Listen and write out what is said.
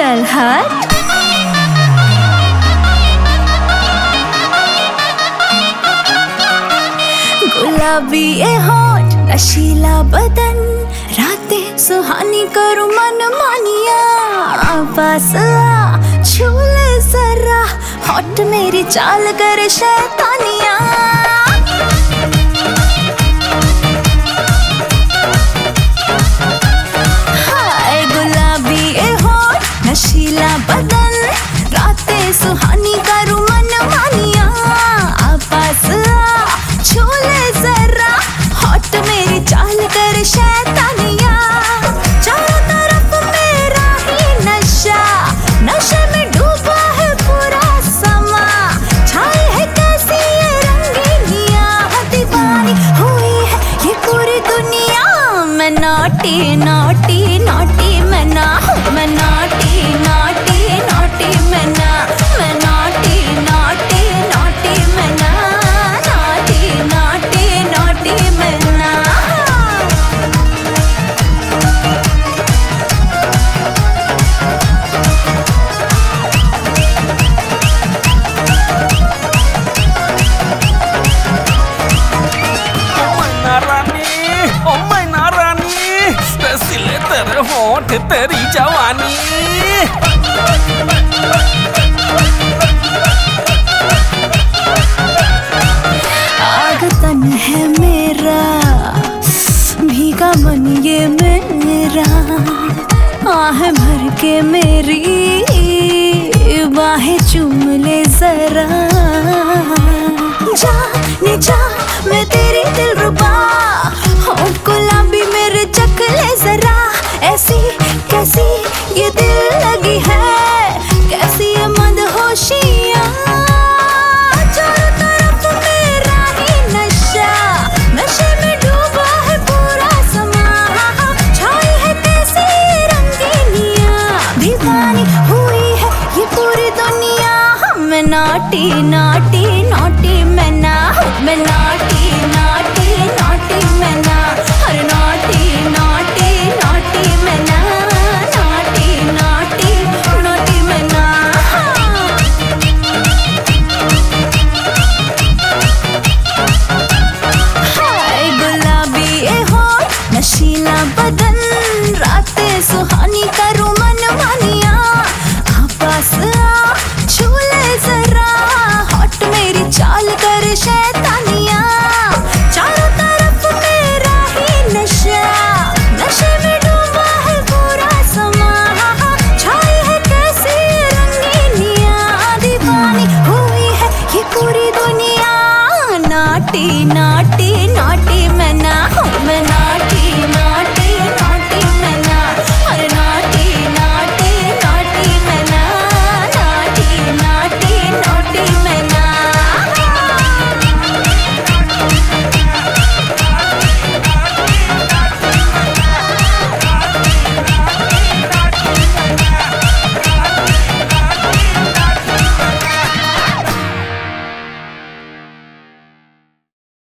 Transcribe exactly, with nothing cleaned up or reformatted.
चल हट। गुलाबी ये होठ नशीला बदन, रातें सुहानी करूं मन मानिया। पास आ छू ले जरा, होठ मेरी चाल कर शैतानिया। हाय गुलाबी ये होठ नशीला बदन, रातें सुहानी करूं मन मानिया। पास आ छू ले जरा, होठ मेरी चाल कर शैतानिया। चारों तरफ मेरा ही नशा, नशे में डूबा है पूरा समा। छाई है कैसी ये रंगीनिया, दीवानी हुई है ये पूरी दुनिया। मैं नॉटी नॉटी नॉटी मैं ना हूँ, मैं नॉटी नॉटी नॉटी मैं ना, मैं नॉटी नॉटी नॉटी मैं ना, नॉटी नॉटी नॉटी मैं ना। ओ मैना रानी, रसीले तेरे होठ तेरी जवानी। आग तन है मेरा, भीगा मन ये मेरा। आह भर के मेरी बाहें चूम ले जरा। जाने जा मैं तेरी दिलरुबा, होठ गुलाबी मेरे चख ले जरा। ऐसी कैसी ये दिल लगी है, कैसी ये मदहोशियाँ। चारों तरफ मेरा ही नशा, नशे में डूबा है पूरा समा। छाई है कैसी ये रंगीनियाँ, दीवानी हुई है ये पूरी दुनिया। मैं नॉटी नॉटी नॉटी मैं ना हूँ, मैं नॉटी